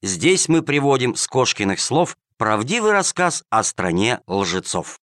Здесь мы приводим с Кошкиных слов правдивый рассказ о стране лжецов.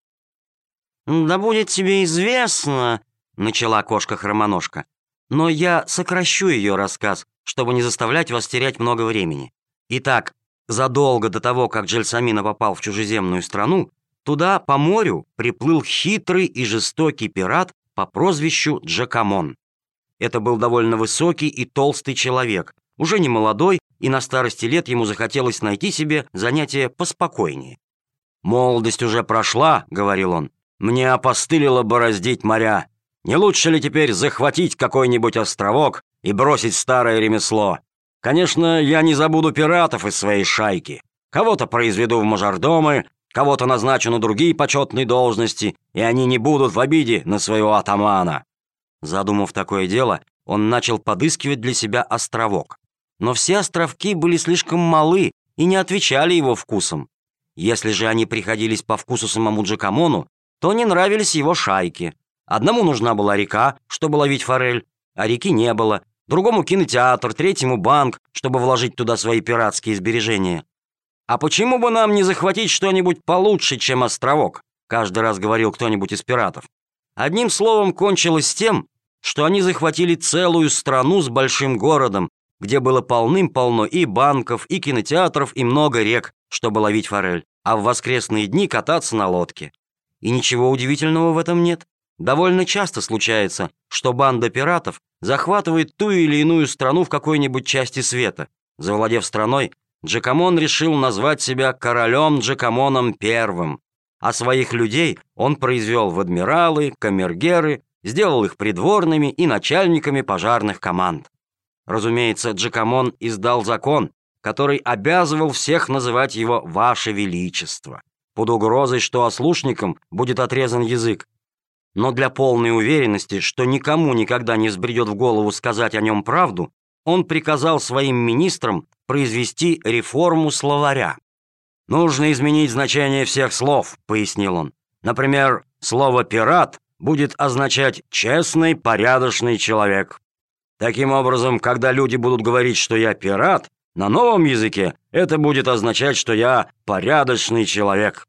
«Да будет тебе известно», — начала кошка-хромоножка, «но я сокращу ее рассказ, чтобы не заставлять вас терять много времени. Итак, задолго до того, как Джельсомино попал в чужеземную страну, туда по морю приплыл хитрый и жестокий пират по прозвищу Джакамон. Это был довольно высокий и толстый человек, уже не молодой, и на старости лет ему захотелось найти себе занятие поспокойнее. «Молодость уже прошла», — говорил он, — «мне опостылило бороздить моря. Не лучше ли теперь захватить какой-нибудь островок и бросить старое ремесло? Конечно, я не забуду пиратов из своей шайки. Кого-то произведу в мажордомы, кого-то назначу на другие почетные должности, и они не будут в обиде на своего атамана». Задумав такое дело, он начал подыскивать для себя островок. Но все островки были слишком малы и не отвечали его вкусам. Если же они приходились по вкусу самому Джакамону, то не нравились его шайке. Одному нужна была река, чтобы ловить форель, а реки не было. Другому кинотеатр, третьему банк, чтобы вложить туда свои пиратские сбережения. «А почему бы нам не захватить что-нибудь получше, чем островок?» Каждый раз говорил кто-нибудь из пиратов. Одним словом, кончилось тем, что они захватили целую страну с большим городом, где было полным-полно и банков, и кинотеатров, и много рек, чтобы ловить форель, а в воскресные дни кататься на лодке. И ничего удивительного в этом нет. Довольно часто случается, что банда пиратов захватывает ту или иную страну в какой-нибудь части света. Завладев страной, Джакамон решил назвать себя королем Джакамоном I, а своих людей он произвел в адмиралы, камергеры, сделал их придворными и начальниками пожарных команд. Разумеется, Джакамон издал закон, который обязывал всех называть его «Ваше Величество», под угрозой, что ослушникам будет отрезан язык. Но для полной уверенности, что никому никогда не взбредет в голову сказать о нем правду, он приказал своим министрам произвести реформу словаря. «Нужно изменить значение всех слов», — пояснил он. «Например, слово «пират» будет означать «честный, порядочный человек». Таким образом, когда люди будут говорить, что я пират, на новом языке это будет означать, что я порядочный человек.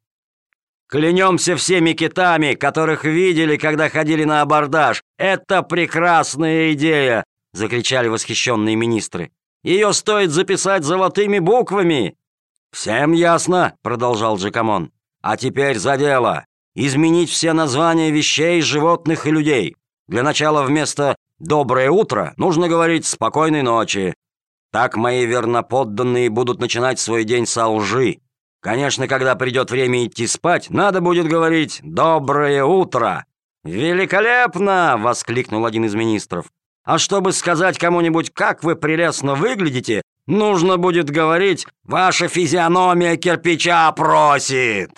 Клянемся всеми китами, которых видели, когда ходили на абордаж. Это прекрасная идея!» — закричали восхищенные министры. «Ее стоит записать золотыми буквами!» «Всем ясно?» — продолжал Джакамон. «А теперь за дело. Изменить все названия вещей, животных и людей. Для начала вместо «доброе утро» нужно говорить «спокойной ночи». Так мои верноподданные будут начинать свой день со лжи. Конечно, когда придет время идти спать, надо будет говорить «доброе утро». «Великолепно!» — воскликнул один из министров. «А чтобы сказать кому-нибудь, как вы прелестно выглядите, нужно будет говорить «ваша физиономия кирпича просит».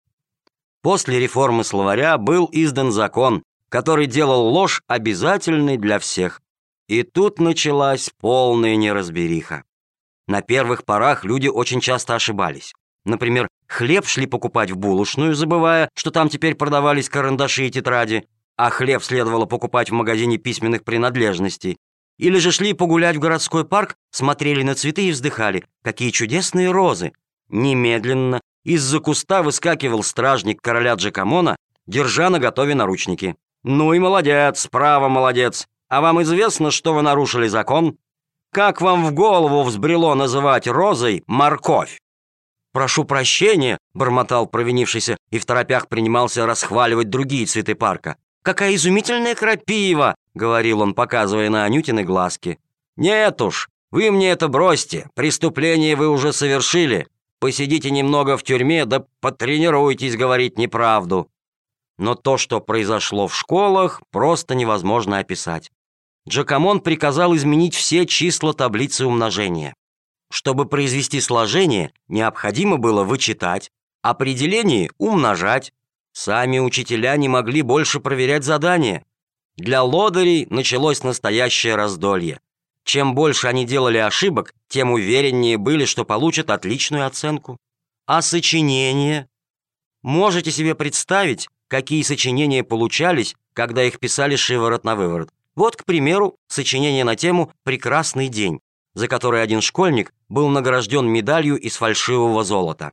После реформы словаря был издан закон, который делал ложь обязательной для всех. И тут началась полная неразбериха. На первых порах люди очень часто ошибались. Например, хлеб шли покупать в булочную, забывая, что там теперь продавались карандаши и тетради, а хлеб следовало покупать в магазине письменных принадлежностей. Или же шли погулять в городской парк, смотрели на цветы и вздыхали: какие чудесные розы! Немедленно из-за куста выскакивал стражник короля Джакамона, держа наготове наручники. «Ну и молодец, право молодец! А вам известно, что вы нарушили закон? Как вам в голову взбрело называть розой морковь?» «Прошу прощения», — бормотал провинившийся и второпях принимался расхваливать другие цветы парка. «Какая изумительная крапива!» — говорил он, показывая на Анютины глазки. «Нет уж, вы мне это бросьте, преступление вы уже совершили. Посидите немного в тюрьме, да потренируйтесь говорить неправду». Но то, что произошло в школах, просто невозможно описать. Джакамон приказал изменить все числа таблицы умножения. Чтобы произвести сложение, необходимо было вычитать, определение умножать. Сами учителя не могли больше проверять задания. Для лодырей началось настоящее раздолье. Чем больше они делали ошибок, тем увереннее были, что получат отличную оценку. А сочинения? Можете себе представить, какие сочинения получались, когда их писали шиворот на выворот? Вот, к примеру, сочинение на тему «Прекрасный день», за который один школьник был награжден медалью из фальшивого золота.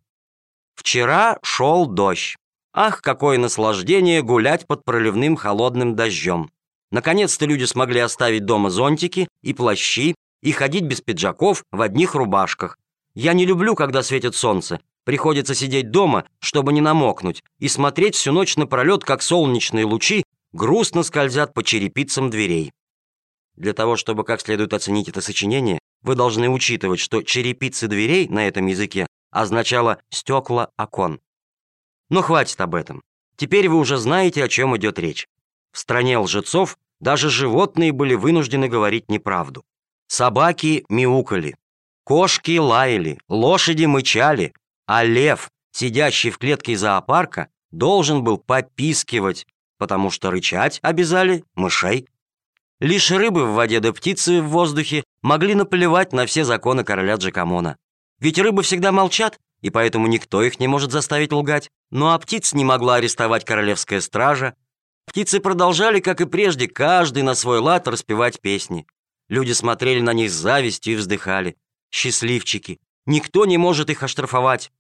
Вчера шел дождь. Ах, какое наслаждение гулять под проливным холодным дождем. Наконец-то люди смогли оставить дома зонтики и плащи и ходить без пиджаков в одних рубашках. Я не люблю, когда светит солнце. Приходится сидеть дома, чтобы не намокнуть, и смотреть всю ночь напролет, как солнечные лучи грустно скользят по черепицам дверей. Для того, чтобы как следует оценить это сочинение, вы должны учитывать, что черепицы дверей на этом языке означало стекла окон. Но хватит об этом. Теперь вы уже знаете, о чем идет речь. В стране лжецов даже животные были вынуждены говорить неправду. Собаки мяукали, кошки лаяли, лошади мычали, а лев, сидящий в клетке зоопарка, должен был попискивать, потому что рычать обязали мышей. Лишь рыбы в воде да птицы в воздухе могли наплевать на все законы короля Джакомона. Ведь рыбы всегда молчат, и поэтому никто их не может заставить лгать. Ну а птиц не могла арестовать королевская стража. Птицы продолжали, как и прежде, каждый на свой лад распевать песни. Люди смотрели на них с завистью и вздыхали. Счастливчики. Никто не может их оштрафовать.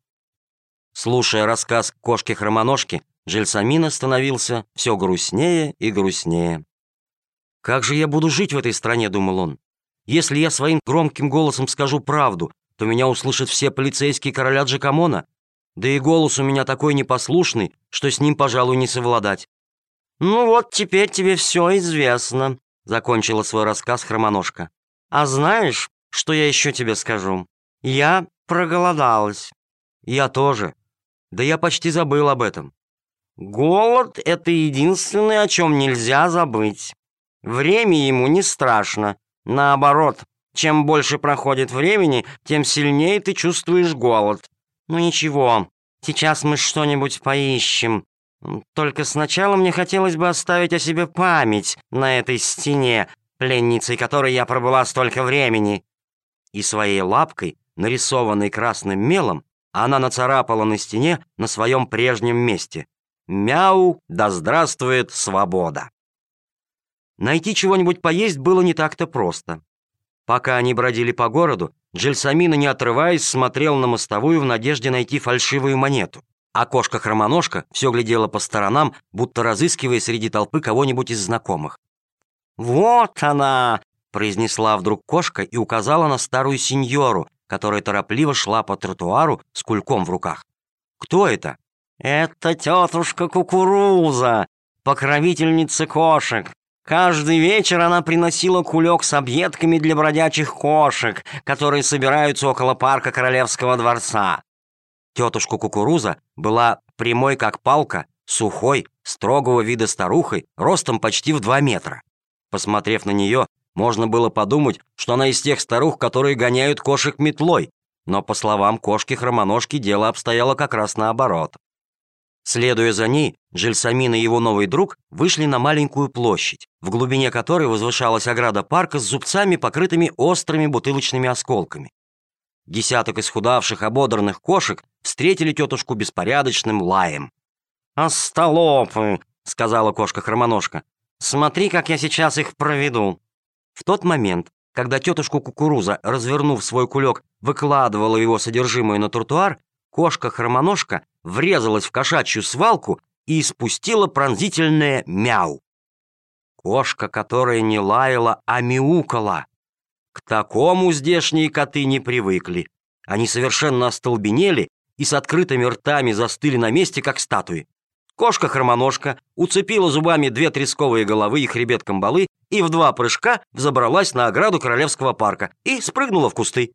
Слушая рассказ кошки-хромоножки, Джельсомино становился все грустнее и грустнее. «Как же я буду жить в этой стране?» — думал он. «Если я своим громким голосом скажу правду, то меня услышат все полицейские короля Джакомона. Да и голос у меня такой непослушный, что с ним, пожалуй, не совладать». «Ну вот, теперь тебе все известно», — закончила свой рассказ Хромоножка. «А знаешь, что я еще тебе скажу? Я проголодалась». «Я тоже. Да я почти забыл об этом». «Голод — это единственное, о чем нельзя забыть. Время ему не страшно. Наоборот, чем больше проходит времени, тем сильнее ты чувствуешь голод. Ну ничего, сейчас мы что-нибудь поищем. Только сначала мне хотелось бы оставить о себе память на этой стене, пленницей которой я пробыла столько времени». И своей лапкой, нарисованной красным мелом, она нацарапала на стене на своем прежнем месте: «Мяу, да здравствует свобода». Найти чего-нибудь поесть было не так-то просто. Пока они бродили по городу, Джельсомино, не отрываясь, смотрел на мостовую в надежде найти фальшивую монету. А кошка-хромоножка все глядела по сторонам, будто разыскивая среди толпы кого-нибудь из знакомых. «Вот она!» — произнесла вдруг кошка и указала на старую сеньору, которая торопливо шла по тротуару с кульком в руках. «Кто это?» «Это тетушка Кукуруза, покровительница кошек. Каждый вечер она приносила кулек с объедками для бродячих кошек, которые собираются около парка Королевского дворца». Тетушка Кукуруза была прямой как палка, сухой, строгого вида старухой, ростом почти в 2 метра. Посмотрев на нее, можно было подумать, что она из тех старух, которые гоняют кошек метлой, но, по словам кошки-хромоножки, дело обстояло как раз наоборот. Следуя за ней, Джельсомино и его новый друг вышли на маленькую площадь, в глубине которой возвышалась ограда парка с зубцами, покрытыми острыми бутылочными осколками. Десяток исхудавших, ободранных кошек встретили тетушку беспорядочным лаем. «Остолопы!» — сказала кошка-хромоножка. «Смотри, как я сейчас их проведу». В тот момент, когда тетушка Кукуруза, развернув свой кулек, выкладывала его содержимое на тротуар, кошка-хромоножка врезалась в кошачью свалку и испустила пронзительное мяу. Кошка, которая не лаяла, а мяукала. К такому здешние коты не привыкли. Они совершенно остолбенели и с открытыми ртами застыли на месте, как статуи. Кошка-хромоножка уцепила зубами 2 тресковые головы и хребет камбалы и в 2 прыжка взобралась на ограду Королевского парка и спрыгнула в кусты.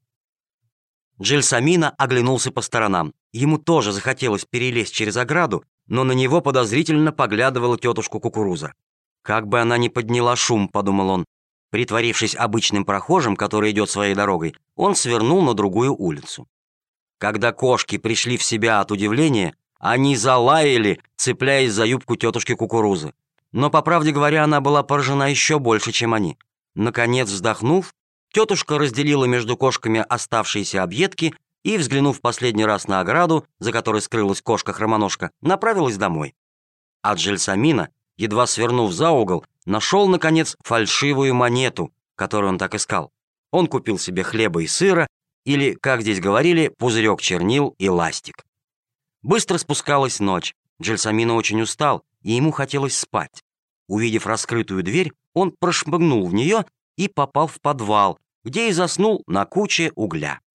Джельсомино оглянулся по сторонам. Ему тоже захотелось перелезть через ограду, но на него подозрительно поглядывала тетушка Кукуруза. «Как бы она ни подняла шум», — подумал он. Притворившись обычным прохожим, который идет своей дорогой, он свернул на другую улицу. Когда кошки пришли в себя от удивления, они залаяли, цепляясь за юбку тетушки Кукурузы. Но, по правде говоря, она была поражена еще больше, чем они. Наконец, вздохнув, тетушка разделила между кошками оставшиеся объедки и, взглянув последний раз на ограду, за которой скрылась кошка-хромоножка, направилась домой. А Джельсомино, едва свернув за угол, нашел, наконец, фальшивую монету, которую он так искал. Он купил себе хлеба и сыра или, как здесь говорили, пузырек чернил и ластик. Быстро спускалась ночь. Джельсомино очень устал, и ему хотелось спать. Увидев раскрытую дверь, он прошмыгнул в нее и попал в подвал, где и заснул на куче угля.